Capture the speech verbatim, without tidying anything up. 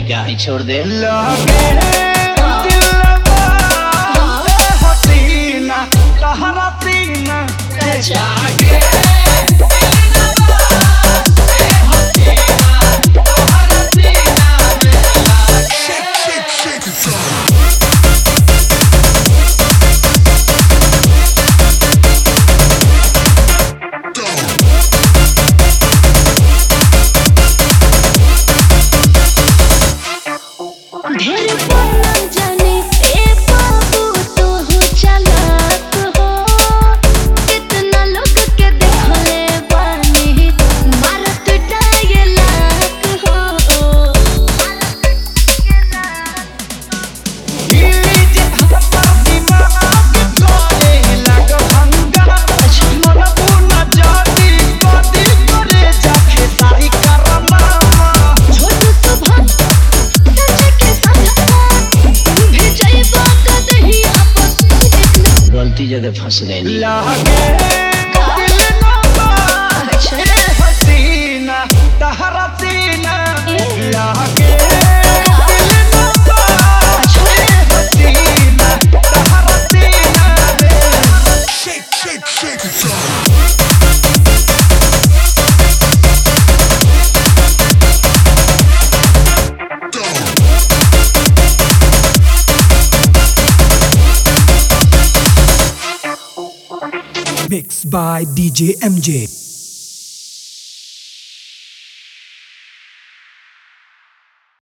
क्या ही छोड़ दे। लगे दिलवा ए हसीना तहरा सीना जागे जगह फंस गए। लगे दिलवा ए हसीना तहरा सीना लगे दिलवा ए हसीना तहरा सीना shake shake shake it Mixed by D J M J.